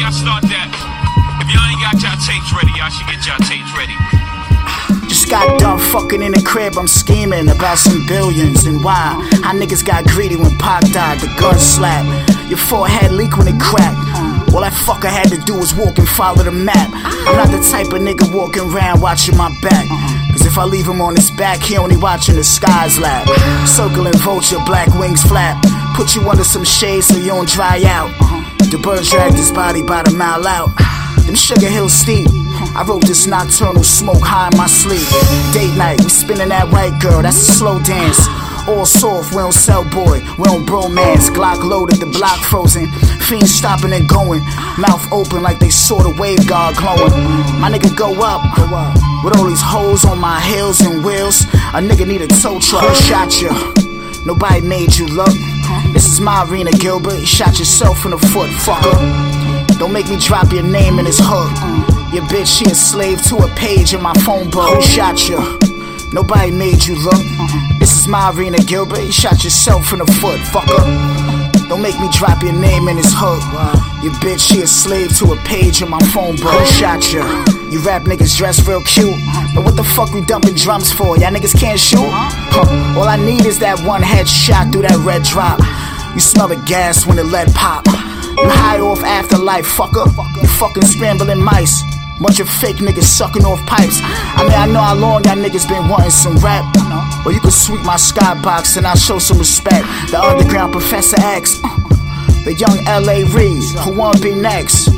y'all start that. If y'all ain't got y'all tapes ready, y'all should get y'all tapes ready. Just got done fucking in the crib, I'm scheming about some billions. And why? How niggas got greedy when Pac died, the gun slap. Your forehead leak when it cracked. All that fucker had to do was walk and follow the map. I'm not the type of nigga walking around watching my back. Cause if I leave him on his back, he only watching the skies lap. Circling vulture, black wings flap. Put you under some shade so you don't dry out. The bird dragged his body about a mile out. Them Sugar Hill steep. I wrote this nocturnal smoke high in my sleep. Date night, we spinning that white girl, that's a slow dance. All soft, we don't sell boy, we don't bromance. Glock loaded, the block frozen. Fiends stopping and going, mouth open like they saw the wave guard glowing. My nigga go up, with all these hoes on my heels and wheels. A nigga need a tow truck. Who shot you? Nobody made you look. This is my arena, Gilbert. You shot yourself in the foot, fucker. Don't make me drop your name in his hook. Your bitch, she a slave to a page in my phone book. Who shot you? Nobody made you look. This is my arena, Gilbert. You shot yourself in the foot, fucker. Don't make me drop your name in his hook. Your bitch, she a slave to a page in my phone book. Who shot you? You rap niggas dress real cute, but what the fuck we dumping drums for? Y'all niggas can't shoot? All I need is that one headshot through that red drop. You smell the gas when the lead pop. You high off afterlife, fucker. You fucking scrambling mice. Bunch of fake niggas sucking off pipes. I mean, I know how long y'all niggas been wanting some rap. Or you can sweep my skybox and I'll show some respect. The underground Professor X, the young L.A. Reid, who wanna be next.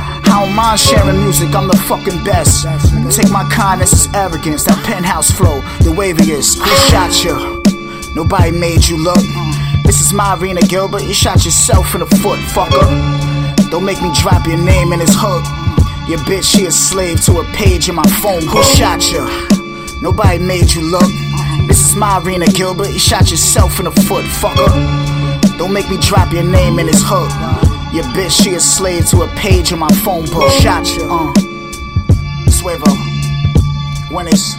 I don't mind sharing music, I'm the fucking best. Take my kindness as arrogance, that penthouse flow, the waviest. Who shot you? Nobody made you look. This is my arena, Gilbert. You shot yourself in the foot, fucker. Don't make me drop your name in his hook. Your bitch, she a slave to a page in my phone book. Who shot you? Nobody made you look. This is my arena, Gilbert. You shot yourself in the foot, fucker. Don't make me drop your name in his hook. Your bitch, she a slave to a page in my phone book. Who shot you? Suevo. When it's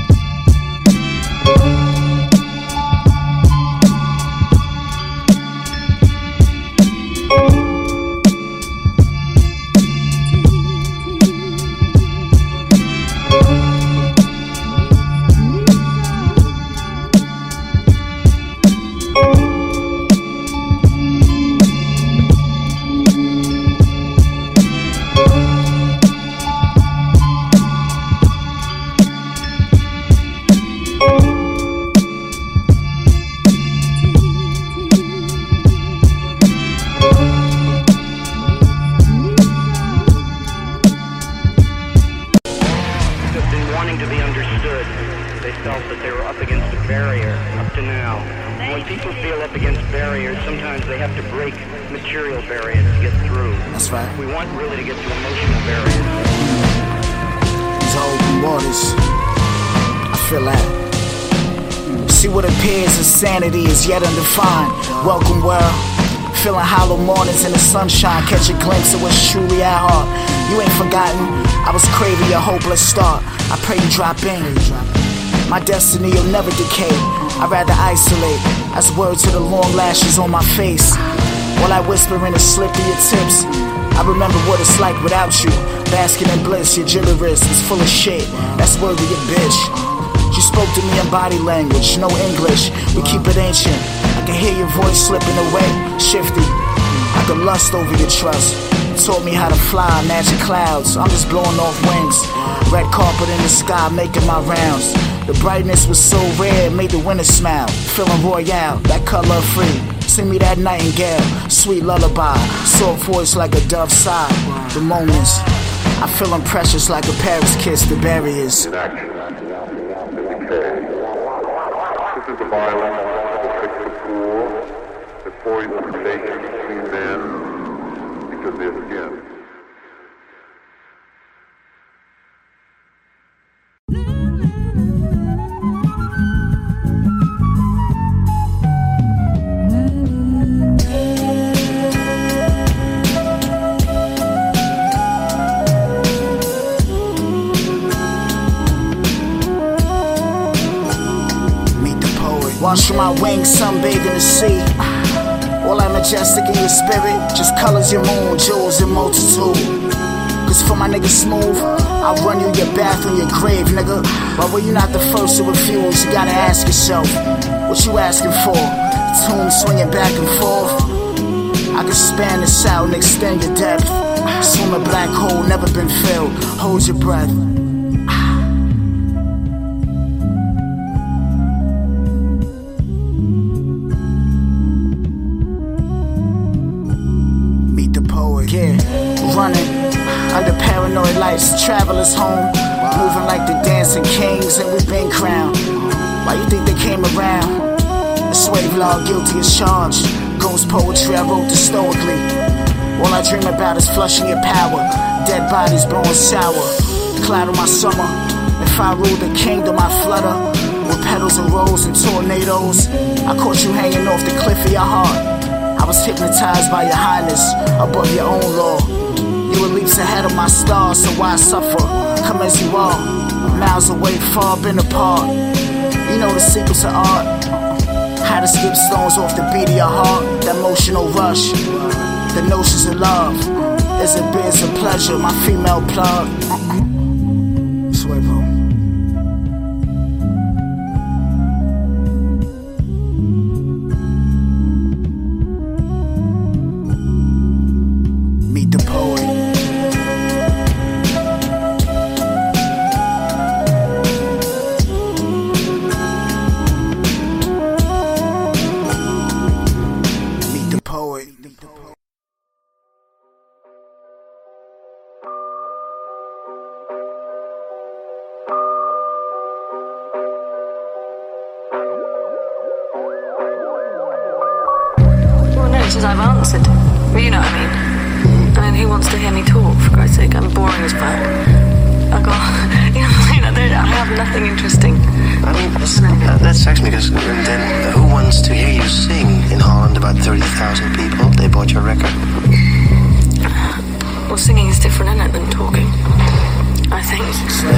to be understood. They felt that they were up against a barrier up to now. And when people feel up against barriers, sometimes they have to break material barriers to get through. That's right. We want really to get to emotional barriers. These open waters, I feel that. See what appears as sanity is yet undefined. Welcome world. Feeling hollow mornings in the sunshine, catch a glimpse of what's truly at heart. You ain't forgotten, I was craving your hopeless start. I pray you drop in. My destiny will never decay. I'd rather isolate as words to the long lashes on my face. While I whisper in the slip of your tips, I remember what it's like without you. Basking in bliss, your gibberish is full of shit. That's worthy of bitch. You spoke to me in body language, no English. We keep it ancient. I can hear your voice slipping away, shifty. I can lust over your trust. You taught me how to fly, magic clouds. I'm just blowing off wings. Red carpet in the sky, making my rounds. The brightness was so rare, it made the winter smile. Feeling royale, that color free. Sing me that nightingale, sweet lullaby. Soft voice like a dove sigh. The moments, I feel them precious like a Paris kiss. The barriers. This is the violence that fix the pool, that poison the relations between men because of their skin. Wash my wings, sunbathe in the sea. All that majestic in your spirit, just colors your moon, jewels in multitude. Cause for my nigga Smooth, I'll run you your bath or your grave, nigga. But when you not the first to refuse, you gotta ask yourself, what you asking for? Tune swinging back and forth. I can span this out and extend the depth. Swim a black hole, never been filled. Hold your breath. Meet the poet, yeah. Running under paranoid lights, travelers home. Moving like the dancing kings, and we've been crowned. Why you think they came around? The slave law, guilty as charged. Ghost poetry I wrote stoically. All I dream about is flushing your power. Dead bodies blowing sour. Cloud of my summer. If I rule the kingdom, I flutter. With petals of rose and tornadoes. I caught you hanging off the cliff of your heart. I was hypnotized by your highness, above your own law. You were leaps ahead of my stars, so why suffer? Come as you are, miles away, far been apart. You know the secrets of art. How to skip stones off the beat of your heart. That emotional rush. The notions of love. Is it biz of pleasure? My female plug. Swivel. Meet the poet. I've answered. You know what I mean? I mean, who wants to hear me talk, for Christ's sake? I'm boring as fuck. I have nothing interesting. I mean, that strikes me, because then who wants to hear you sing? In Holland, about 30,000 people, they bought your record. Well, singing is different, isn't it, than talking? I think.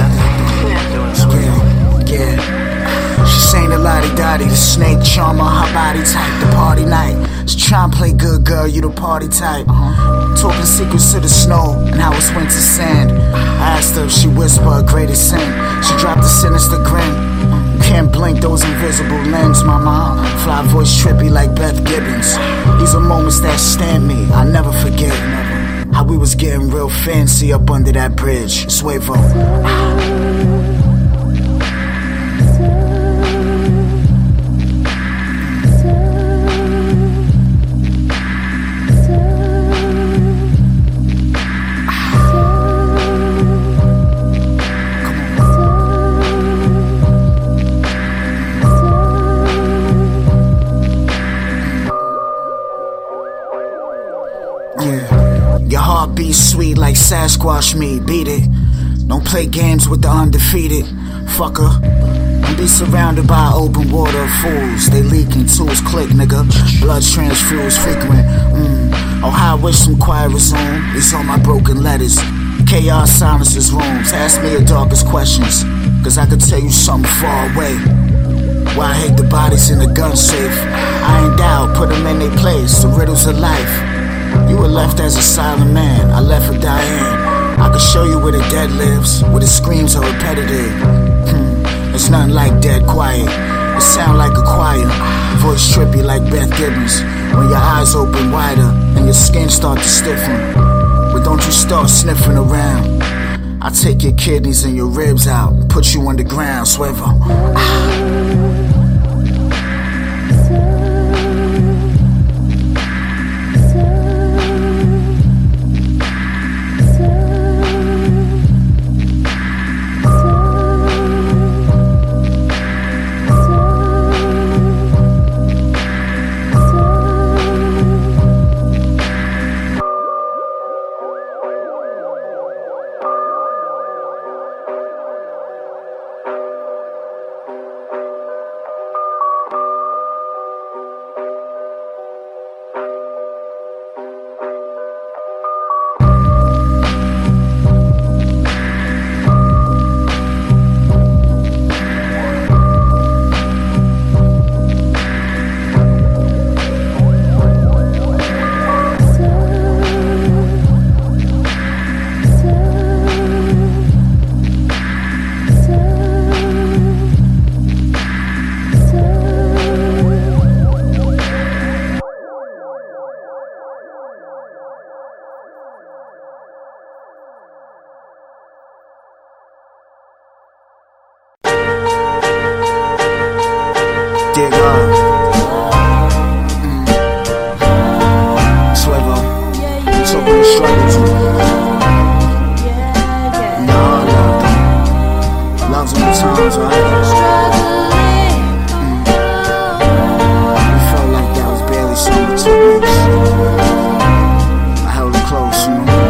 Yeah. She sang the lottie-dottie, the snake charmer, her body type, the party night. She tryna play good girl, you the party type. Talking secrets to the snow and how it's winter sand. I asked her if she whispered a greatest sin. She dropped a sinister grin. You can't blink those invisible limbs, mama. Fly voice trippy like Beth Gibbons. These are moments that stand me, I'll never forget. How we was getting real fancy up under that bridge. Suevo. Your heart beats sweet like Sasquatch me, beat it. Don't play games with the undefeated, fucker. And be surrounded by open water of fools. They leaking, tools click, nigga. Blood transfused frequent. Oh, how I wish some quiet resume. These are my broken letters. Chaos silences rooms. Ask me your darkest questions, cause I could tell you something far away. Why I hate the bodies in the gun safe. I ain't doubt, put them in their place. The riddles of life. You were left as a silent man, I left for Diane. I could show you where the dead lives, where the screams are repetitive. It's nothing like dead quiet. It sound like a choir, voice trippy like Beth Gibbons. When your eyes open wider and your skin start to stiffen. But don't you start sniffing around. I take your kidneys and your ribs out and put you underground, Swivel. Dear God. Suevo, talking the struggles. Nah, I love them. Loves them the times, right? We felt like that was barely something it took weeks. I held it close, you know.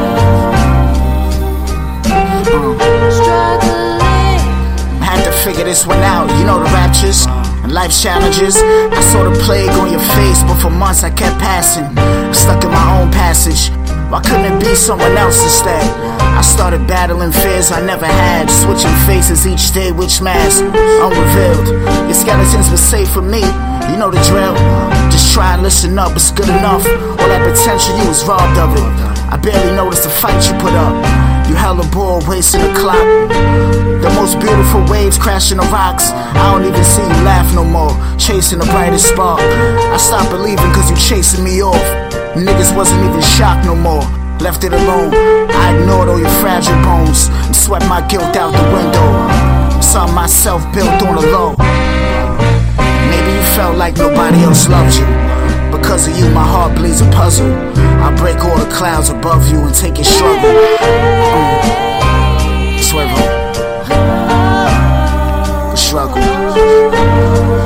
Had to figure this one out, you know the raptures and life's challenges. I saw the plague on your face, but for months I kept passing, stuck in my own passage. Why couldn't it be someone else instead? I started battling fears I never had, switching faces each day, which mask unrevealed. Your skeletons were safe for me, you know the drill. Just try and listen up, it's good enough. All that potential, you was robbed of it. I barely noticed the fight you put up. You held a ball, wasting the clock. The most beautiful waves crashing the rocks. I don't even see you laugh no more, chasing the brightest spark. I stopped believing cause you chasing me off. Niggas wasn't even shocked no more, left it alone. I ignored all your fragile bones and swept my guilt out the window. Saw myself built on the low. Maybe you felt like nobody else loved you. Because of you, my heart bleeds a puzzle. I break all the clouds above you and take your struggle. Suevo. The struggle.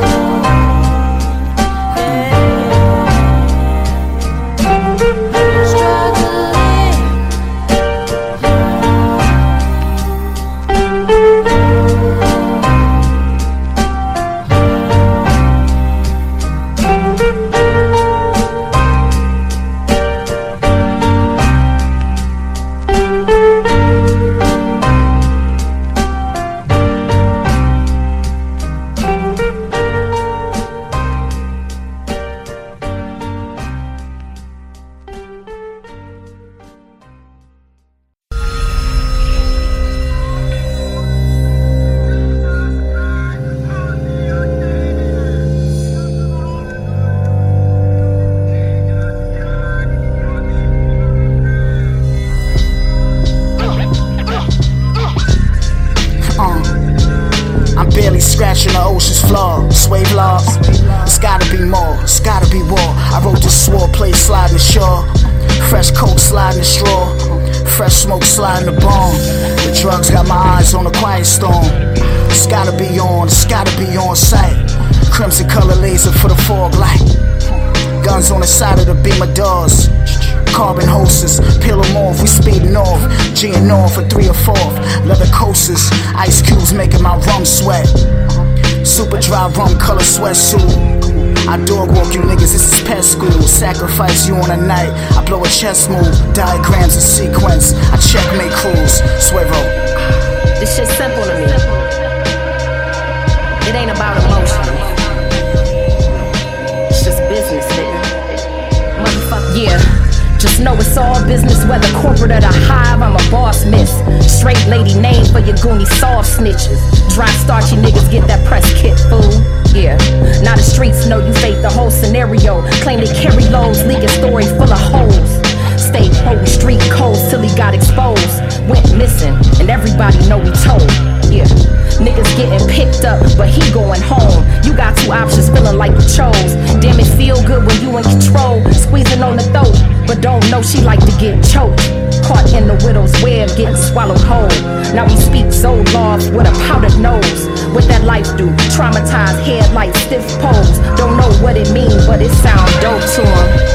Barely scratching the ocean's floor. Sway law. It's gotta be more, it's gotta be war. I wrote this swordplay sliding the shore. Fresh coke sliding the straw. Fresh smoke sliding the bomb. The drugs got my eyes on a quiet storm. It's gotta be on, it's gotta be on sight. Crimson color laser for the fog light. Guns on the side of the beamer doors. Carbon hoses, peel them off, we speeding off. G'ing off for 3 or 4th. Leather coasters, ice cubes making my rum sweat. Super dry rum color sweatsuit. I dog walk you niggas, this is pet school. Sacrifice you on a night, I blow a chess move. Diagrams in sequence, I checkmate crews. Suevo. This shit's simple to me. It ain't about emotion. It's just business, nigga. Motherfucker, yeah. Just know it's all business, whether corporate or the hive, I'm a boss miss. Straight lady name for your goony soft snitches. Dry starchy niggas get that press kit, fool. Yeah, now the streets know you fake the whole scenario. Claim they carry loads, leak a story full of holes. Stay holding street codes till he got exposed. Went missing, and everybody know we told. Yeah, niggas getting picked up, but he going home. You got 2 options, feeling like you chose. Damn, it feel good when you in control. Squeezing on the throat, but don't know she like to get choked. Caught in the widow's web, getting swallowed whole. Now he speaks Zoloft with a powdered nose. What that life do? Traumatized head like stiff pose. Don't know what it means, but it sound dope to him.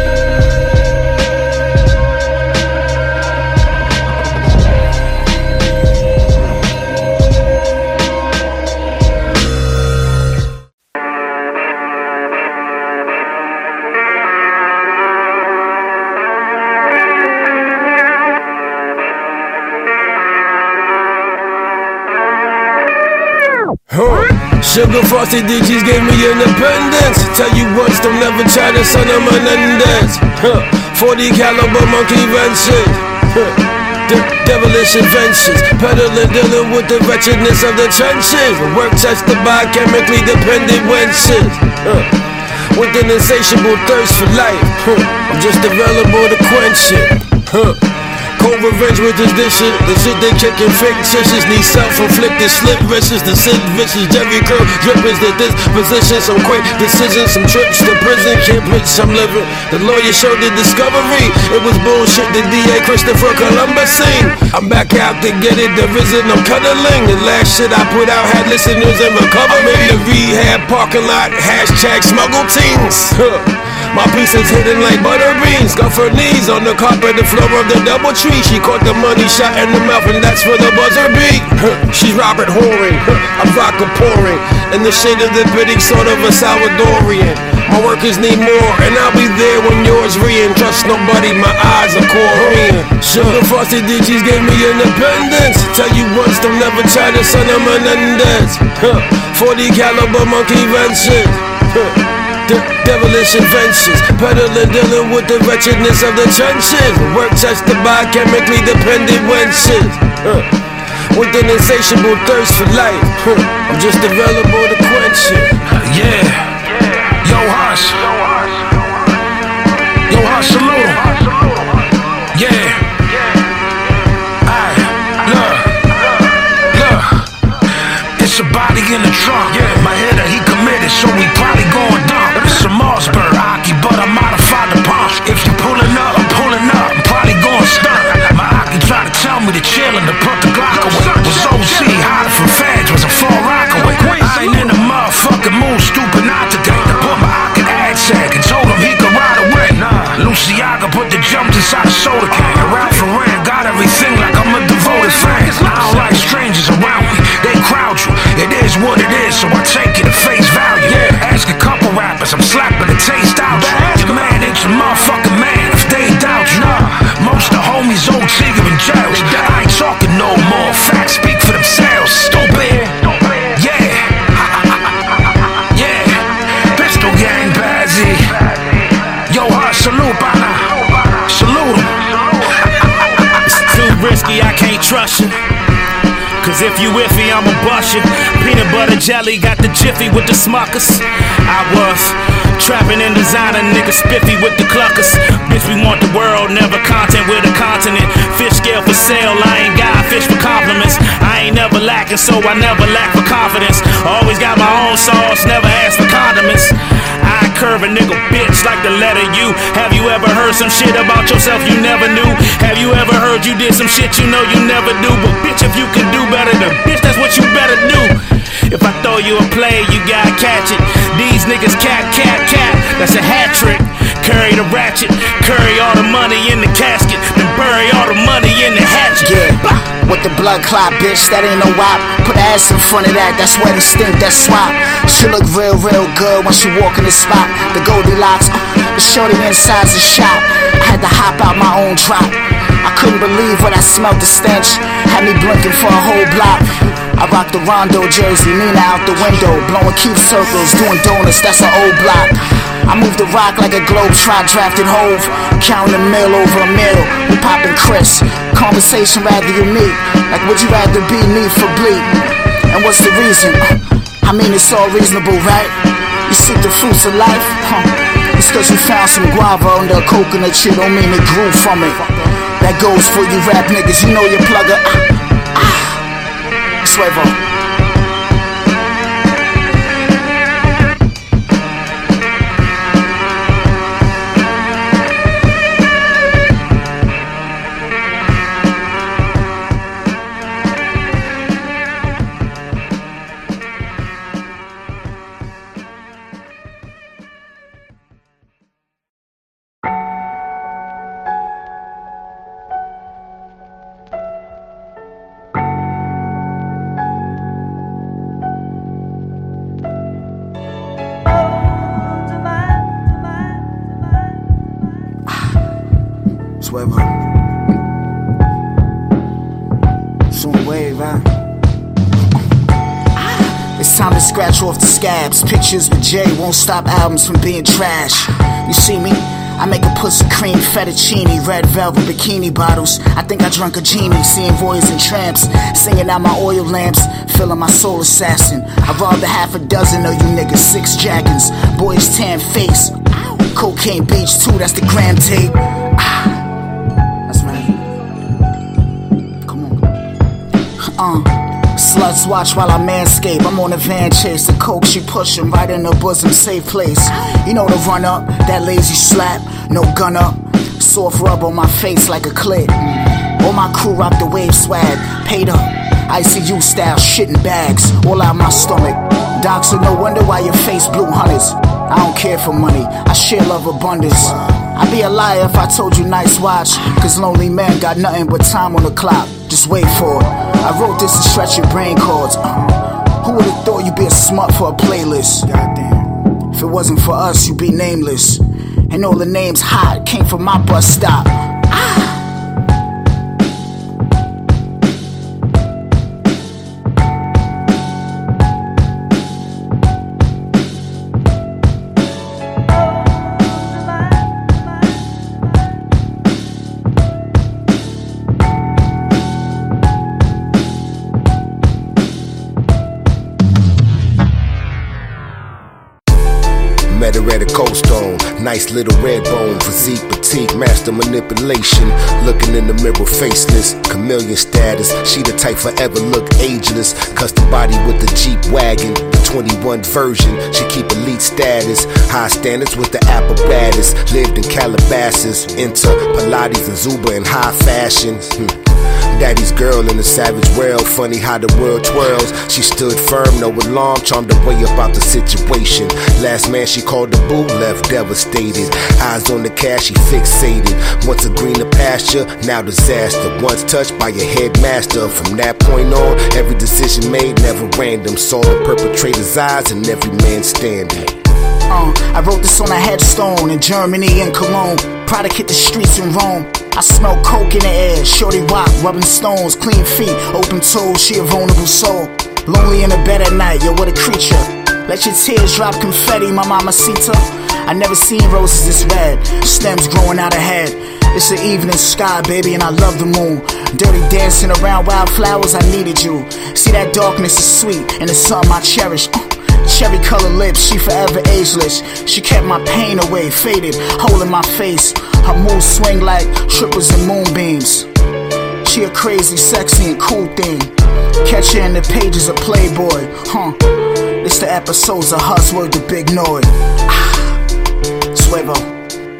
Sugar frosted DGs gave me independence. Tell you once, don't never try to son of Menendez. 40 caliber monkey wrenches. Devilish inventions. Peddling, dealing with the wretchedness of the trenches. Work tested by chemically dependent wenches. With an insatiable thirst for life. I'm just available to quench it. Cold revenge with this shit. The shit they kicking fictitious. Need self-inflicted slit wrists. The Sid Vicious Jerry Curl drippers. The disposition. Some quick decisions. Some trips to prison. Can't bitch, I'm living. The lawyer showed the discovery. It was bullshit. The DA Christopher Columbus seen. I'm back out to get it. The visit, I'm cuddling. The last shit I put out had listeners in recovery. I'm in the rehab parking lot. Hashtag smuggle teens. My piece is hidden like butter beans. Got her knees on the carpet, the floor of the double tree. She caught the money shot in the mouth, and that's for the buzzer beat. She's Robert Horing, I'm vodka pouring. In the shade of the pity, sort of a Salvadorian. My workers need more, and I'll be there when yours reeing. Trust nobody, my eyes are Korean. Sugar Frosted DGs gave me independence. Tell you once, don't never try to son of Menendez. 40 caliber monkey vengeance. Devilish inventions, peddling, dealing with the wretchedness of the trenches. Work tested by chemically dependent wenches. With an insatiable thirst for life. I'm just available to quench it. Yeah. Yo, Hush. Yo, Hush, salute. Yeah. Aye. Look. It's a body in the trunk. My hitter, he committed, so we probably going dumb. It's a Mossberg, Aki, but I modified the pump. If you pulling up, I'm pulling up. I'm probably going stunt. My Aki tried to tell me to chill and to put the Glock away. Was OC, hiding from feds, was a full rock away. I ain't in the motherfucking mood, stupid not today. I put my Aki in ad sack and told him he could ride away. Luciaga put the jumps inside a soda can. Ralph Lauren got everything like I'm a devoted fan. I don't like strangers around me, they crowd you. It is what it is, so I take it at face value. Ask a couple rappers, I'm slapping the taste out. Your man ain't your motherfucking man if they doubt you. Most the homies old Tigger in jails. I ain't talking no more, facts speak for themselves. Stupid. Yeah. Pistol gang, Bazzy. Yo, Hush, salute, Bana. Salute him. It's too risky, I can't trust you. Cause if you iffy, I'ma bust you. Peanut butter jelly, got the jiffy with the smuckers. I was trapping and designing, niggas spiffy with the cluckers. Bitch, we want the world, never content with a continent. Fish scale for sale, I ain't got fish for compliments. I ain't never lacking, so I never lack for confidence. Always got my own sauce, never ask for condiments. I curve a nigga bitch like the letter U. Have you ever heard some shit about yourself you never knew? Have you ever heard you did some shit you know you never do? But bitch, if you can do better than bitch, that's what you better do. If I throw you a play, you gotta catch it. These niggas cat, that's a hat trick. Curry the ratchet, curry all the money in the casket, then bury all the money in the hatchet. Yeah, with the blood clot, bitch, that ain't no wop. Put ass in front of that, that's where the stink, that's swap. She look real good when she walk in the spot. The Goldilocks, the shorty inside's a shot. I had to hop out my own drop. I couldn't believe when I smelled the stench. Had me blinking for a whole block. I rocked the Rondo jersey, Nina out the window, blowing cute circles, doing donuts, that's an old block. I moved the rock like a globetrot, drafted Hove, counting a mill over a mill. We popping Chris, conversation rather unique. Like would you rather be me for bleak? And what's the reason? I mean it's all reasonable, right? You seek the fruits of life? It's cause you found some guava under a coconut tree, don't mean it grew from it. That goes for you rap niggas, you know your plugger. Swervo. Time to scratch off the scabs. Pictures with Jay won't stop albums from being trash. You see me? I make a pussy cream fettuccine, red velvet bikini bottles. I think I drunk a genie, seeing voyeurs and tramps, singing out my oil lamps, filling my soul assassin. I robbed a half a dozen of you niggas, 6 jackins, boys tan face. Cocaine Beach too, that's the gram tape. That's right. nuts watch while I manscape. I'm on a van chase, the coke she pushing right in her bosom, safe place. You know the run up, that lazy slap, no gun up. Soft rub on my face like a clit. All my crew rock the wave swag, paid up. ICU style, shit in bags, all out my stomach. Doc said no wonder why your face blue hundreds. I don't care for money, I share love abundance. I'd be a liar if I told you nice watch, cause lonely men got nothing but time on the clock. Just wait for it. I wrote this to stretch your brain cords. Who would've thought you'd be a smut for a playlist? Goddamn. If it wasn't for us, you'd be nameless. And all the names hot came from my bus stop. Met her at a Cold Stone, nice little red bone, physique, petite, master manipulation. Looking in the mirror, faceless, chameleon status. She the type forever look ageless. Custom body with the Jeep wagon, the 21 version. She keep elite status, high standards with the apparatus. Lived in Calabasas, into Pilates and Zumba in high fashion. Daddy's girl in a savage world, funny how the world twirls. She stood firm, no alarm, charmed her way about the situation. Last man she called the boo, left devastated. Eyes on the cash, she fixated. Once a greener pasture, now disaster. Once touched by your headmaster. From that point on, every decision made, never random. Saw the perpetrator's eyes and every man standing. I wrote this on a headstone in Germany and Cologne. Product hit the streets in Rome. I smell coke in the air, shorty walk, rubbing stones, clean feet, open toes, she a vulnerable soul. Lonely in the bed at night, yo, what a creature. Let your tears drop confetti, my mamacita. I never seen roses this red, stems growing out her head. It's an evening sky, baby, and I love the moon. Dirty dancing around wildflowers, I needed you. See, that darkness is sweet, and it's something I cherish. Cherry colored lips, she forever ageless. She kept my pain away, faded, holding my face. Her moves swing like trippers and moonbeams. She a crazy, sexy, and cool thing. Catch her in the pages of Playboy, It's the episodes of Hus Word the Big Noise. Suevo.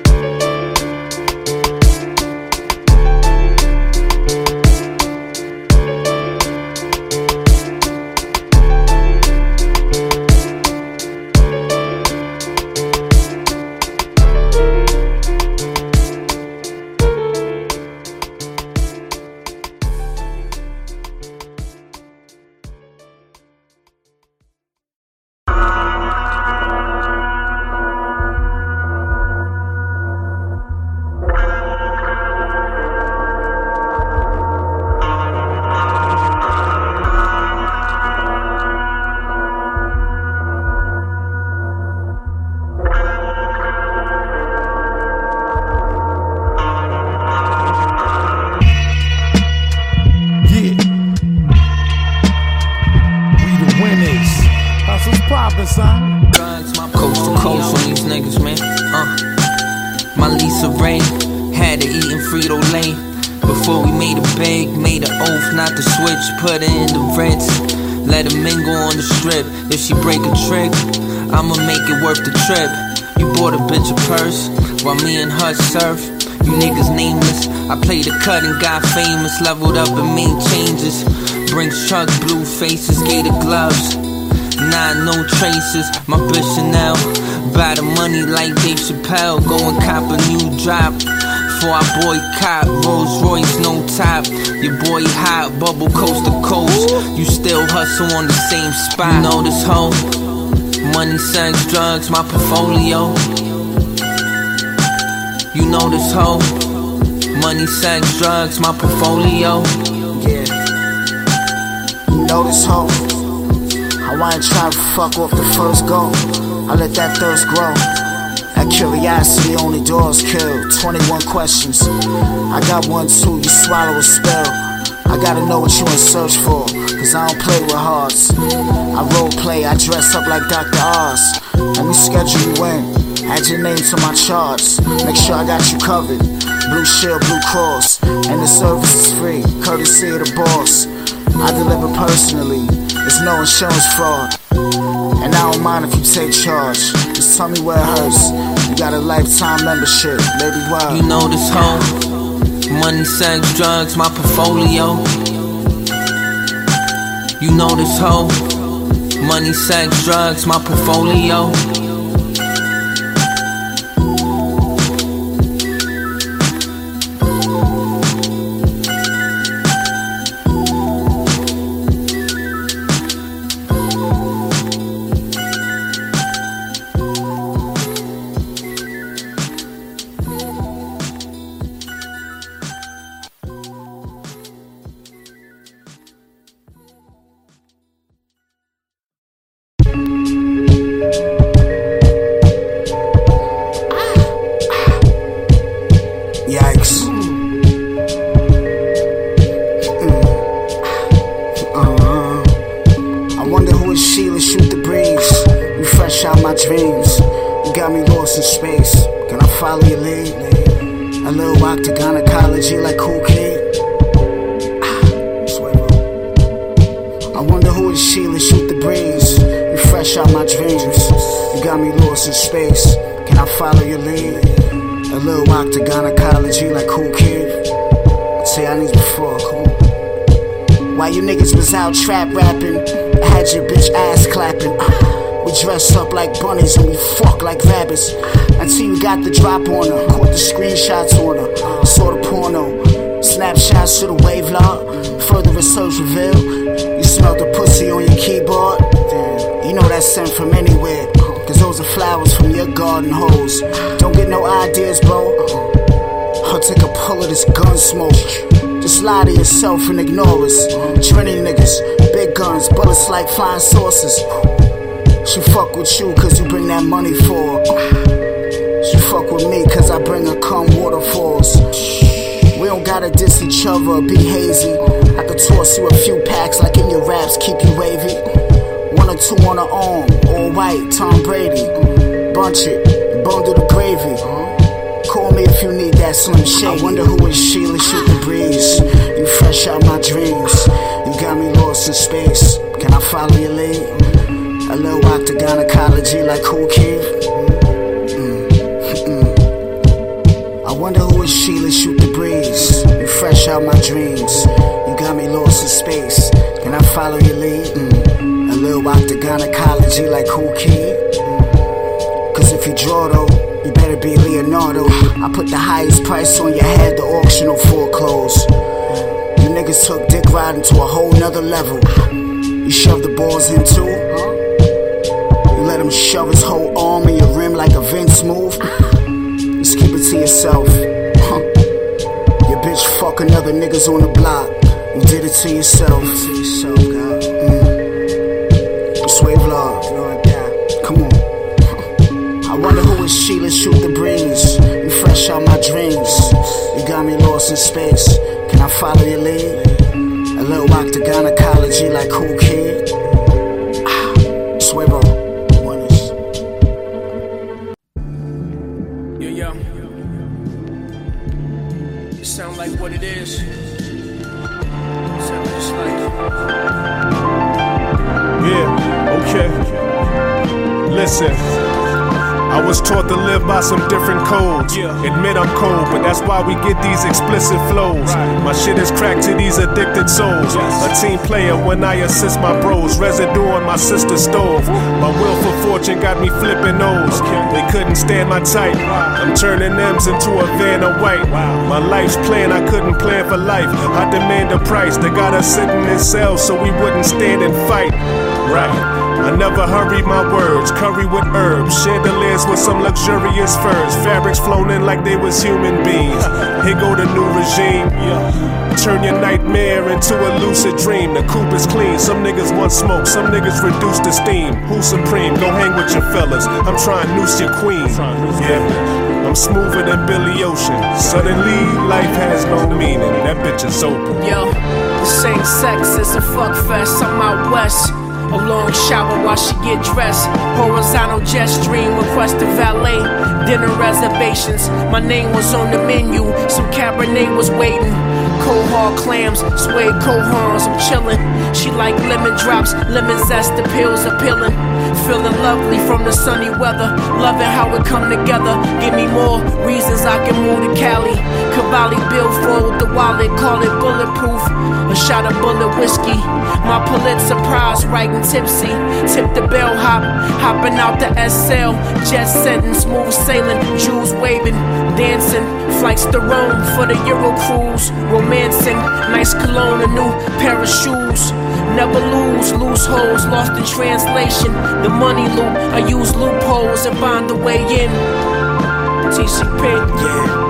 Coast to coast on these niggas, man. My Lisa Ray had her eating Frito-Lay. Before we made it big, made an oath not to switch. Put her in the Ritz, let her mingle on the strip. If she break a trick, I'ma make it worth the trip. You bought a bitch a purse, while me and her surf. You niggas nameless, I played the cut and got famous. Leveled up and made changes. Brinks truck, blue faces, gator gloves. Nah, no traces, my bitch Chanel. Buy the money like Dave Chappelle. Go and cop a new drop. For our boy cop, Rolls Royce, no top. Your boy hot, bubble coast to coast. You still hustle on the same spot. You know this hoe, money, sex, drugs, my portfolio. You know this hoe, money, sex, drugs, my portfolio. Yeah, you know this hoe. I wanna try to fuck off the first go. I let that thirst grow. That curiosity only doors kill. 21 questions. I got one too, you swallow a spell. I gotta know what you in search for, cause I don't play with hearts. I role play, I dress up like Dr. Oz. Let me schedule you in, add your name to my charts. Make sure I got you covered. Blue Shield, Blue Cross, and the service is free, courtesy of the boss. I deliver personally. There's no insurance fraud. And I don't mind if you take charge. Just tell me where it hurts. You got a lifetime membership, baby, wow. You know this hoe, money, sex, drugs, my portfolio. You know this hoe, money, sex, drugs, my portfolio. Yikes. I wonder who is Sheila, shoot the breeze. You fresh out my dreams. You got me lost in space. Can I follow your lead? A little octagon ecology like Cool Kid. I wonder who is Sheila, shoot the breeze. You fresh out my dreams. You got me lost in space. Can I follow your lead? A little octagon ecology like Cool Kid. Say I need before, cool. While you niggas was out trap rapping, I had your bitch ass clapping. We dressed up like bunnies and we fuck like rabbits. Until you got the drop on her, caught the screenshots on her, saw the porno, snapshots to the wave log. Further research reveal, you smelled the pussy on your keyboard. You know that's sent from anywhere, cause those are flowers from your garden hose. Don't get no ideas, bro. I'll take a pull of this gun smoke. Just lie to yourself and ignore us. Trinity niggas, big guns, bullets like flying saucers. She fuck with you cause you bring that money for her. She fuck with me cause I bring her cum waterfalls. We don't gotta diss each other or be hazy. I could toss you a few packs like in your raps, keep you wavy. 1 or 2 on her arm, all white, Tom Brady. Bunch it, bundle the gravy. Call me if you need that Slim Shady. I wonder who is Sheila, shoot the breeze. You fresh out my dreams. You got me lost in space. Can I follow your lead? A little octagon ecology like Cool Kid. I wonder who is Sheila, shoot the breeze. You fresh out my dreams. You got me lost in space. Can I follow your lead? A little octagon ecology like Cool Kid. Cause if you draw though, you better be Leonardo. I put the highest price on your head, the auction will foreclose. You niggas took dick riding to a whole nother level. You shoved the balls in too. You let him shove his whole arm in your rim like a Vince move. Just keep it to yourself. Your bitch fuck another niggas on the block. You did it to yourself. Just wave love, you know like that. Come on. I wonder who is Sheila, shoot the breeze. You fresh out my dreams. You got me lost in space. Can I follow your lead? A little octagon ecology like Cool Kid. Swivel. Yeah. It sound like what it is. It sound just like. Yeah, okay. Listen. I was taught to live by some different codes. Admit I'm cold, but that's why we get these explicit flows. My shit is cracked to these addicted souls. A team player when I assist my bros. Residue on my sister's stove. My will for fortune got me flipping O's. They couldn't stand my type. I'm turning M's into a van of white. My life's plan, I couldn't plan for life. I demand a price. They got us sitting in cells so we wouldn't stand and fight. Right. I never hurried my words, curry with herbs, chandeliers with some luxurious furs, fabrics flown in like they was human beings. Here go the new regime. Turn your nightmare into a lucid dream. The coupe is clean, some niggas want smoke, some niggas reduce to steam. Who's supreme? Go hang with your fellas. I'm trying to noose your queen. Yeah, I'm smoother than Billy Ocean. Suddenly, life has no meaning. That bitch is open. Yo, the same sex is a fuck fest. I'm out west. A long shower while she get dressed. Horizontal jet stream, request a valet. Dinner reservations, my name was on the menu. Some Cabernet was waiting. cold hard clams, suede cohorns, I'm chillin'. She like lemon drops, lemon zest, the pills are peeling. Feeling lovely from the sunny weather, loving how it come together. Give me more reasons I can move to Cali. Cavalli billfold the wallet, call it bulletproof. A shot of bullet whiskey. My Pulitzer Prize, writing tipsy. Tip the bellhop, hopping out the SL. Jet setting, smooth sailing, jewels waving, dancing. Flights to Rome for the Euro cruise. Romancing, nice cologne, a new pair of shoes. Never lose, loose holes, lost in translation. The money loop, I use loopholes and find a way in. TCP, yeah.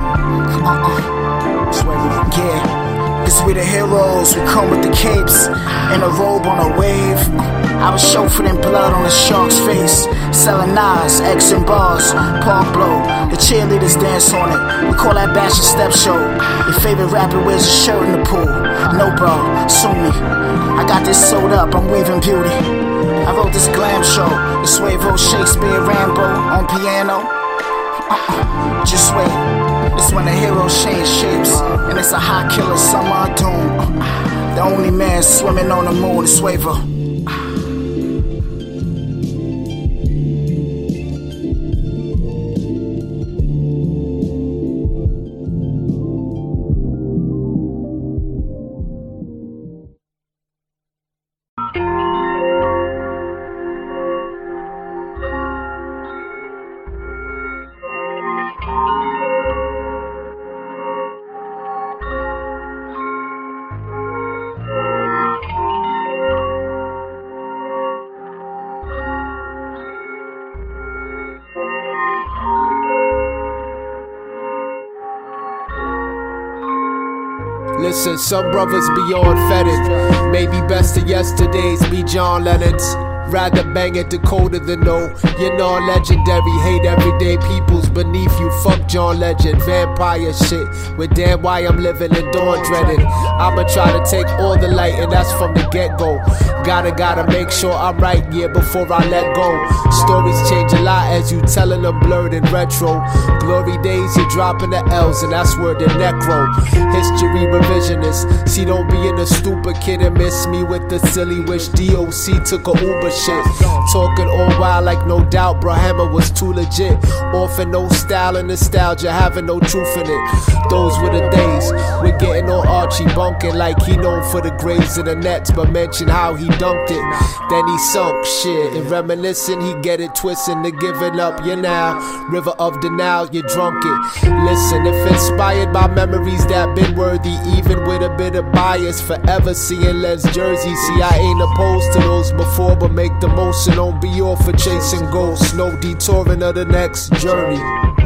Yeah. Cause we the heroes, we come with the capes. In a robe on a wave. I was chauffeured in blood on a shark's face. Selling knives, eggs and bars, park blow. The cheerleaders dance on it. We call that Bachelor Step Show. Your favorite rapper wears a shirt in the pool. No bro, sue me. I got this sewed up, I'm weaving beauty. I wrote this glam show. The Suevo, Shakespeare, Rambo on piano. Just wait. It's when the heroes change shapes. And it's a hot killer summer doom. The only man swimming on the moon is Suevo. Listen, some brothers beyond fetid. Maybe best of yesterdays be John Lennon's. Rather bang at Dakota than no. You're non-legendary, hate everyday peoples beneath you. Fuck John Legend, vampire shit. With damn why I'm living in dawn dreaded. I'ma try to take all the light, and that's from the get-go. Gotta make sure I'm right, yeah, before I let go. Stories change a lot as you telling them blurred and retro. Glory days, you're dropping the L's, and that's where the necro. History revisionist. See, don't be in a stupid kid and miss me with the silly wish. DOC took a Uber shit. Talking all wild like no doubt, bro, Hammer was too legit. Orphan, no style and nostalgia, having no truth in it. Those were the days. We're getting on Archie bunking like he known for the graves and the nets, but mention how he dunked it. Then he sunk shit. And reminiscing, he get it twisting to giving up. You now, river of denial, you drunk it. Listen, if inspired by memories that been worthy, even with a bit of bias, forever seeing Les Jersey. See, I ain't opposed to those before, but make the most and don't be off for chasing ghosts. No detouring of the next journey.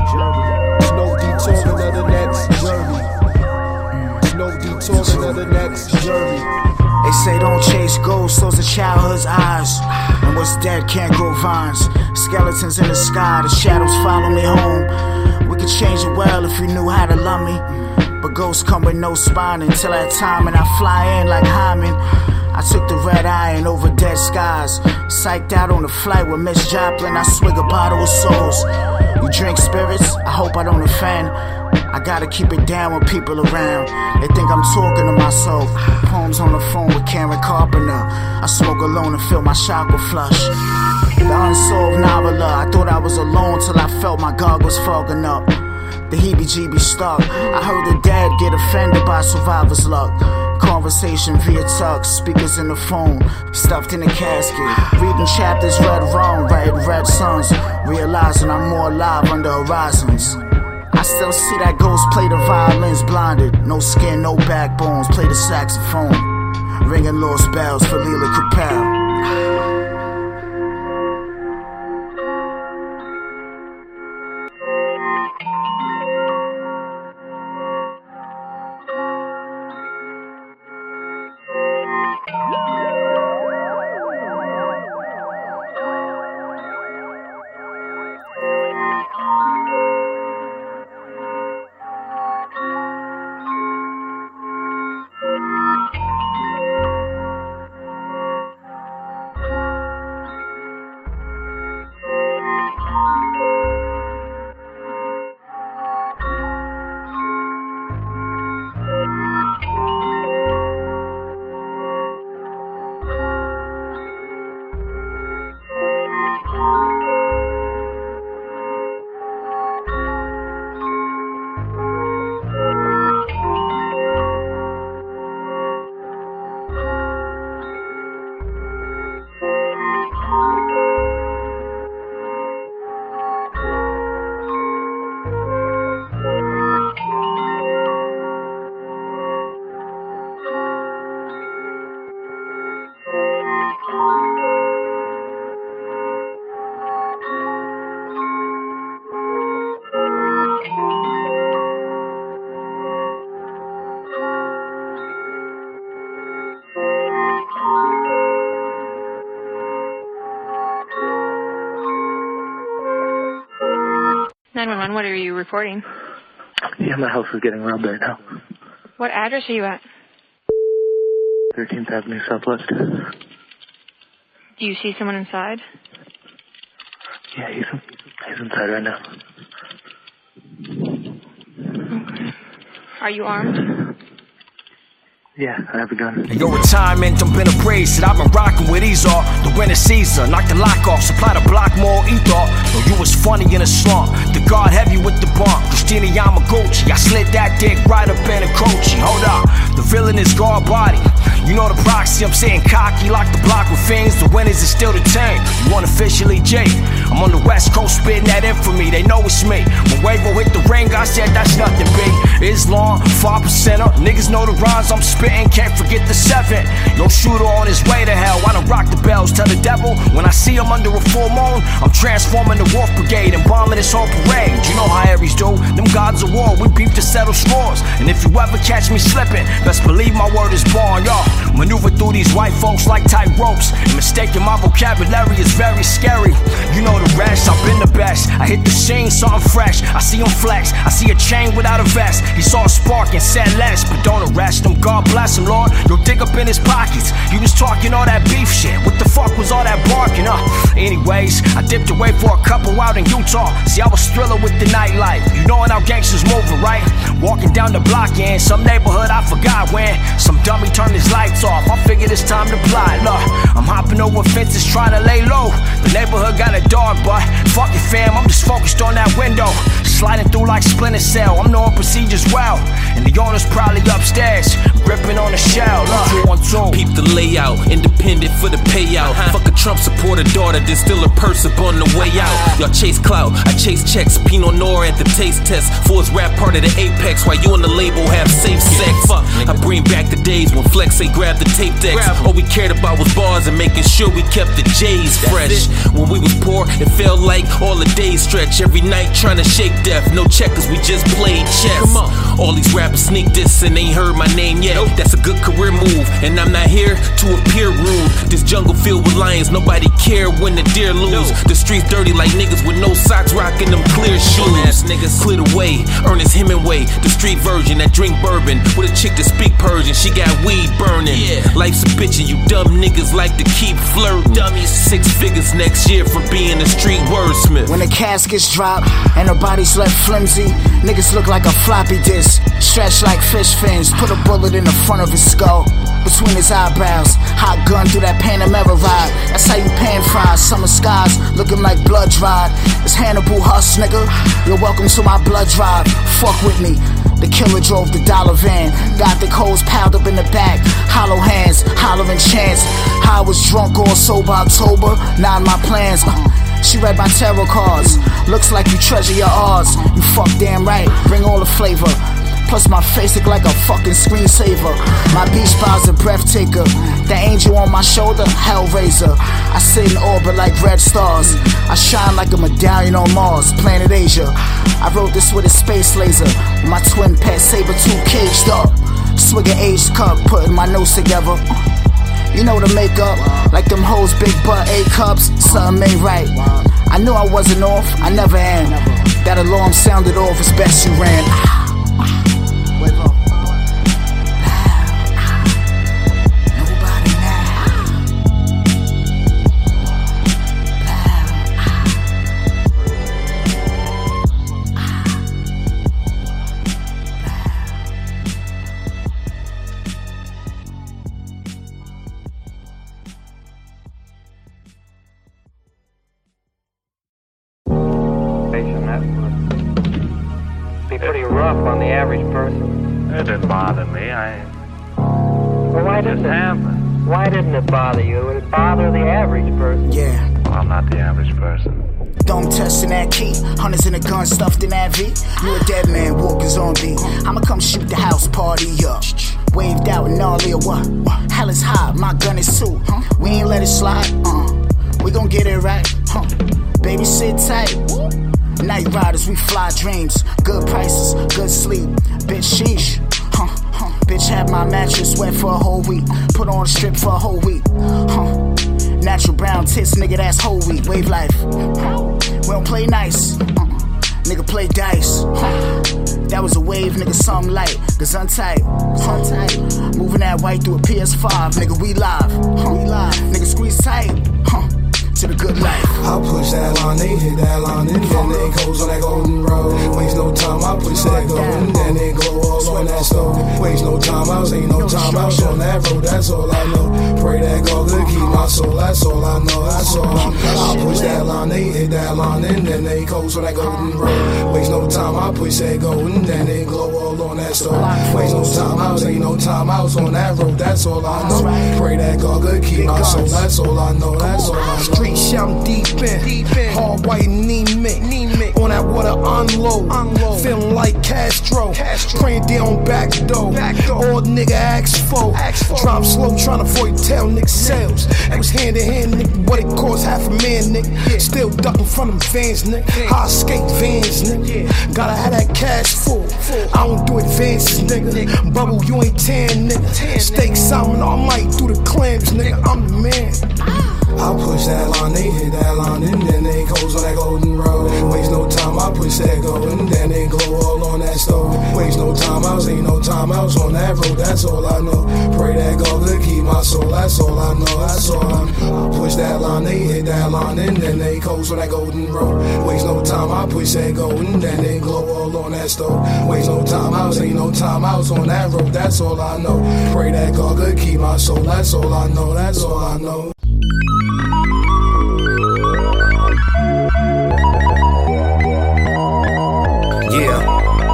No detouring of the next journey. No detouring of the next journey. They say don't chase ghosts, those are childhood's eyes. And what's dead can't grow vines. Skeletons in the sky, the shadows follow me home. We could change the world if we knew how to love me. But ghosts come with no spine until that time, and I fly in like Hyman. I took the red iron over dead skies. Psyched out on the flight with Miss Joplin. I swig a bottle of souls. You drink spirits? I hope I don't offend. I gotta keep it down when people around. They think I'm talking to myself. Poems on the phone with Karen Carpenter. I smoke alone and feel my chakra flush. The unsolved noveler. I thought I was alone till I felt my goggles fogging up. The heebie-jeebie stuck. I heard the dead get offended by survivor's luck. Conversation via text, speakers in the phone, stuffed in a casket. Reading chapters read wrong, writing red suns. Realizing I'm more alive under horizons. I still see that ghost play the violins blinded. No skin, no backbones, play the saxophone. Ringing lost bells for Lila Capel. 911, what are you reporting? Yeah, my house is getting robbed right now. What address are you at? 13th Avenue Southwest. Do you see someone inside? Yeah, he's inside right now. Okay. Are you armed? Yeah, I have a gun. And your retirement done been appraised. That I've been rocking with Esau. The winner Caesar, knock the lock off, supply the block more ethos. No, you was funny in a slump. The guard heavy with the bump. Christina Yamaguchi, I slid that dick right up in a Croce. Hold up, the villain is guard body. You know the proxy, I'm saying cocky, lock the block with things. The winners is still the team. You unofficially Jake. I'm on the West Coast spitting that infamy. They know it's me. When Wavo hit the ring, I said that's nothing, B. Islam, 5%er. Niggas know the rhymes I'm spitting. Can't forget the 7. Yo, shooter on his way to hell. I done rock the bells. Tell the devil when I see him under a full moon, I'm transforming the Wolf Brigade and bombing this whole parade. You know how Aries do. Them gods of war. We beef to settle scores. And if you ever catch me slipping, best believe my word is born, y'all. Maneuver through these white folks like tight ropes. And mistaking my vocabulary is very scary. You know the rest, I've been the best. I hit the scene, something fresh. I see him flex, I see a chain without a vest. He saw a spark and said less, but don't arrest him. God bless him, Lord. Yo, dig up in his pockets. He was talking all that beef shit. What the fuck was all that barking? Anyways, I dipped away for a couple out in Utah. See, I was thriller with the nightlife. You knowin' how gangsters moving, right? Walking down the block in some neighborhood I forgot when some dummy turned his lights off. I figured it's time to plot. Look, I'm hopping over fences trying to lay low. The neighborhood got a dog, but fuck it, fam. I'm just focused on that window. Sliding through like Splinter Cell. I'm knowing procedures well, and the owner's probably upstairs, gripping on the shell. Peep the layout, independent for the payout. Fuck a Trump supporter daughter, then still a purse up on the way out. Y'all chase clout, I chase checks. Pinot Noir at the taste test. For his rap part of the apex, while you and the label have safe sex. Fuck, I bring back the days when Flex say grab the tape decks. All we cared about was bars and making sure we kept the J's fresh. When we was poor, it felt like all the days stretch. Every night trying to shake death. No checkers, we just played chess. All these rappers sneak this and ain't heard my name yet. That's a good career move, and I'm not here to appear rude. This jungle filled with lions, nobody care when the deer lose. The streets dirty like niggas with no socks rocking them clear shoes. Niggas clear the way, Ernest Hemingway, the street version that drink bourbon with a chick that speak Persian. She got weed burning. Life's a bitch and you dumb niggas like to keep flirting. Dummies 6 figures next year from being a street wordsmith. When the caskets drop and her body's left flimsy, niggas look like a floppy disk, stretched like fish fins. Put a bullet in the front of his skull, between his eyebrows. Hot gun through that Panamera ride. That's how you pan fries. Summer skies looking like blood dried. It's Hannibal Huss, nigga. You're welcome to my blood drive. Fuck with me. The killer drove the dollar van. Got the hoes piled up in the back. Hollow hands, hollering chants. How I was drunk all sober October. Not my plans. She read my tarot cards. Looks like you treasure your odds. You fuck damn right. Bring all the flavor. Plus my face look like a fucking screensaver. My beach bar's a breath taker. The angel on my shoulder, Hellraiser. I sit in orbit like red stars. I shine like a medallion on Mars, planet Asia. I wrote this with a space laser. My twin pet Saber-tooth caged up. Swigging aged cup, putting my nose together. You know the makeup, like them hoes, big butt, A cups. Something ain't right. I knew I wasn't off, I never am. That alarm sounded off, it's best you ran. Be pretty rough on the average person. It didn't bother me. Well, why didn't it? Why didn't it bother you? It would bother the average person. Yeah. Well, I'm not the average person. Dome testing that key, hunters in a gun stuffed in that V. You a dead man, walking zombie. I'ma come shoot the house party up. Waved out gnarly or what? Hell is hot, my gun is too. We ain't let it slide. We gon' get it right. Baby, sit tight. Night riders, we fly dreams. Good prices, good sleep. Bitch, sheesh. Bitch, had my mattress wet for a whole week. Put on a strip for a whole week. Natural brown tits, nigga, that's whole wheat. Wave life. We don't play nice. Nigga play dice. That was a wave, nigga, something light. Gazun tight. Moving that white through a PS5. Nigga, we live. Nigga, squeeze tight. To the good life. I push that line, they hit that line, and then they goes on that golden road. Waste no time, I push that golden, then they go all on that stove. Waste no time, ain't no time out on that road, that's all I know. Pray that God could keep my soul, that's all I know, that's all I know. I push that line, they hit that line, and then they goes on that golden road. Waste no time, I push that golden, then they glow all on that stove. Waste no time, ain't no time out on that road, that's all I know. Pray that God could keep my soul, that's all I know, that's all I know. I'm deep in, hard white anemic, on that water unload, feeling like Castro, praying down back door, all nigga ask for, drop slow trying to avoid tail nigga sales, it was hand in hand nigga, what it cost $500,000 nigga, still ducking from them fans nigga, high skate vans nigga, gotta have that cash full, I don't do advances nigga, bubble you ain't tan nigga, steak salmon all night through the clams nigga, I'm the man. I push that line, they hit that line, and then they goes on that golden road. Waste no time, I push that golden, and then they glow all on that stove. Waste no time outs, ain't no time outs on that road, that's all I know. Pray that God could keep my soul, that's all I know, that's all I know. I push that line, they hit that line, and then they goes on that golden road. Waste no time, I push that golden, and then they glow all on that stove. Waste no time outs, ain't no time outs on that road, that's all I know. Pray that God could keep my soul, that's all I know, that's all I know. Yeah.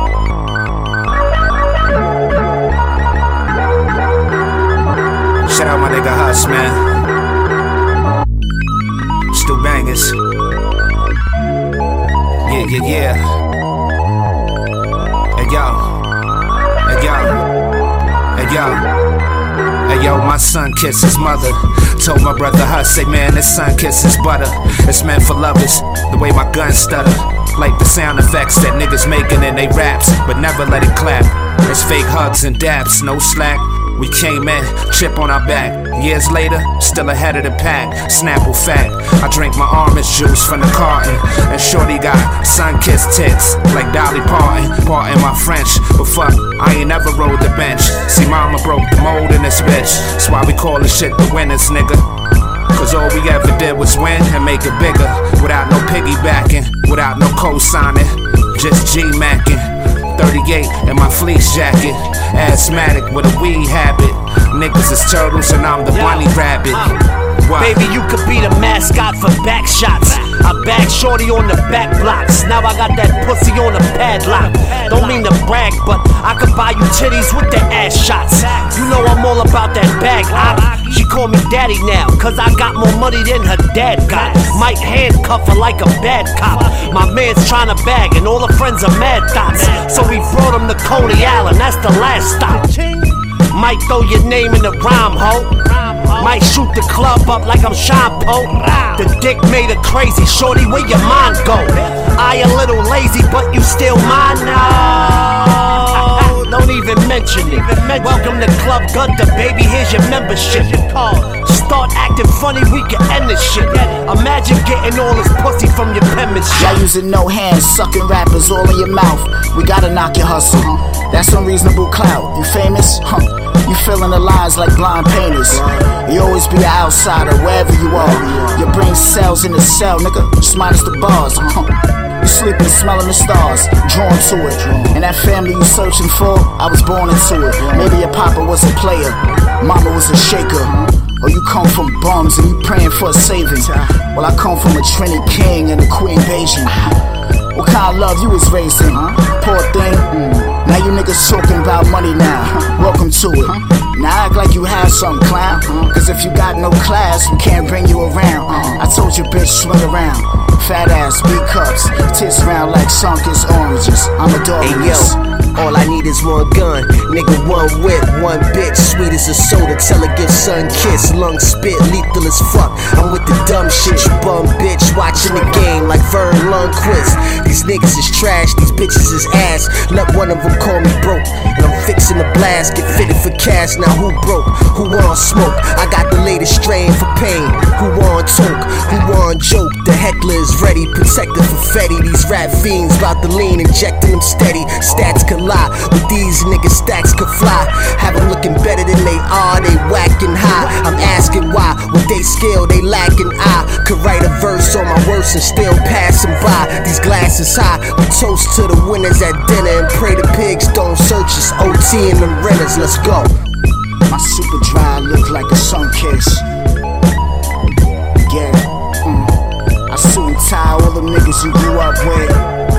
Shout out my nigga Huss, man. Still bangers. Yeah. Hey yo, my son kissed his mother. Told my brother Huss, say man, this son kisses butter. It's meant for lovers, the way my gun stutter. Like the sound effects that niggas making in they raps, but never let it clap. It's fake hugs and dabs, no slack. We came in, chip on our back. Years later, still ahead of the pack. Snapple fat. I drink my orange juice from the carton. And shorty got sun-kissed tits like Dolly Parton. Pardon my French, but fuck, I ain't never rode the bench. See, mama broke the mold in this bitch. That's why we call this shit the winners, nigga. Cause all we ever did was win and make it bigger. Without no piggybacking, without no co-signing, just G-macking. 38 in my fleece jacket, asthmatic with a weed habit. Niggas is turtles and I'm the bunny rabbit. Baby, you could be the mascot for back shots. I bag shorty on the back blocks. Now I got that pussy on the padlock. Don't mean to brag, but I could buy you titties with the ass shots. You know I'm all about that bag. She call me daddy now, cause I got more money than her dad got. Might handcuff her like a bad cop. My man's trying to bag and all the friends are mad thoughts. So we brought him to Coney Island, that's the last stop. Might throw your name in the rhyme, ho. Might shoot the club up like I'm Sean Pope. The dick made her crazy, shorty, where your mind go? I a little lazy, but you still mine? No, don't even mention it. Welcome to Club Gunther, baby, here's your membership. Start acting funny, we can end this shit. Imagine getting all this pussy from your penmanship. Y'all using no hands, sucking rappers all in your mouth. We gotta knock your hustle. That's unreasonable clout. You famous? You feeling the lies like blind painters. You always be an outsider wherever you are. Your brain cells in the cell, nigga. Just minus the bars. You sleeping, smelling the stars, drawn to it. And that family you searching for, I was born into it. Maybe your papa was a player, mama was a shaker. Or you come from bums and you praying for a saving. Well, I come from a Trinity King and a Queen Beijing. What kind of love you was raised in? Poor thing. Now you niggas talking about money now. Welcome to it. Now act like you have some clown. Cause if you got no class, we can't bring you around. I told you bitch, swing around. Fat ass, big cups, tits round like Sunkist oranges. I'm a dog. Hey yo, all I need is one gun, nigga, one whip, one bitch, sweet as a soda, tell her get sun kiss, lung spit, lethal as fuck. I'm with the dumb shit, you bum bitch, watching the game like Vern Lundquist. These niggas is trash, these bitches is ass. Let one of them call me broke, and I'm fixing the blast, get fitted for cash. Now who broke? Who want smoke? I got the latest strain for pain. Who want toke? Who want joke? The heckler is ready, protected for Fetty. These rap fiends bout to lean, injecting them steady. Stats can lie, with these niggas stacks could fly. Have them looking better than they are, they whacking high. I'm asking why, with they skill, they lacking. I could write a verse on my worst and still pass them by. These glasses high, we toast to the winners at dinner and pray the pigs don't search us. OT and the renters, let's go. My super dry look like a sun kiss. Yeah, I suit and tie all the niggas you grew up with.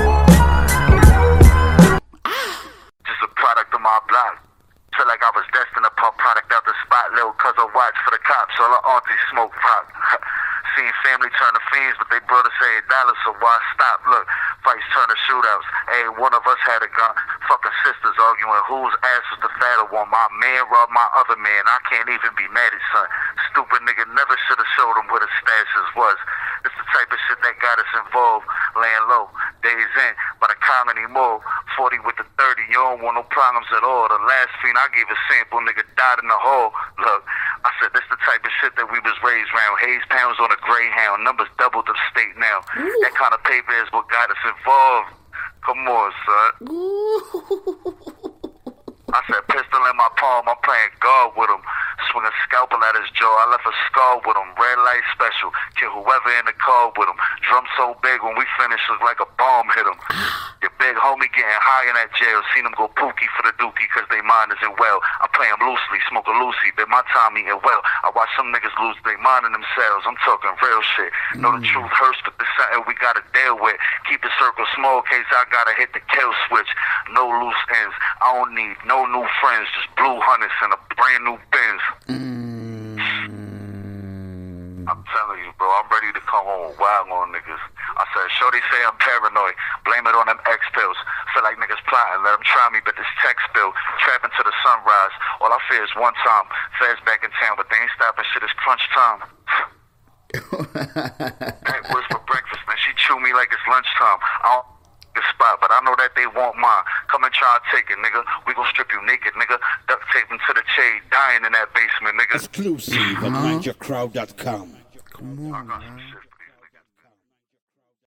Just a product of my block. Feel like I was destined to pump product out the spot. Little cuz I watch for the cops. All the aunties smoke pop. Seen family turn to fiends, but they brought us $8, so why stop? Look, fights turn to shootouts. Hey, one of us had a gun. Fucking sisters arguing whose ass was the fatter one. My man robbed my other man. I can't even be mad at son. Stupid nigga never should have showed him where the stashes was. It's the type of shit that got us involved. Laying low, days in, by the comedy move. 40 with the 30, you don't want no problems at all. The last fiend I gave a sample, nigga died in the hole. Look, I said this the type of shit that we was raised around. Hayes pounds on a Greyhound, numbers doubled the state now. That kind of paper is what got us involved. Come on, son. I said pistol in my palm, I'm playing guard with him. Swing a scalpel at his jaw, I left a scar with him. Red light special, kill whoever in the car with him. Drum so big when we finish, look like a bomb hit him. Your big homie getting high in that jail. Seen him go pookie for the dookie cause they mind isn't well. I play him loosely, smoke a Lucy, bet my time eating well. I watch some niggas lose their mind in themselves. I'm talking real shit. Know the truth hurts, but this something we gotta deal with. Keep the circle small case I gotta hit the kill switch. No loose ends, I don't need no new friends, just blue hunters and a brand new Benz. I'm telling you, bro, I'm ready to come home wild on niggas. I said, shorty say I'm paranoid, blame it on them X pills. Feel like niggas plotting, let them try me, but this text bill, trapping to the sunrise. All I fear is one time, feds back in town, but they ain't stopping shit, it's crunch time. Backwoods for breakfast, man, she chew me like it's lunchtime. I don't the spot, but I know that they want mine. Come and try to take it, nigga. We gon' strip you naked, nigga. Duct tape into the shade, dying in that basement, nigga. Exclusive at MindYourCrowd.com. Come on, man.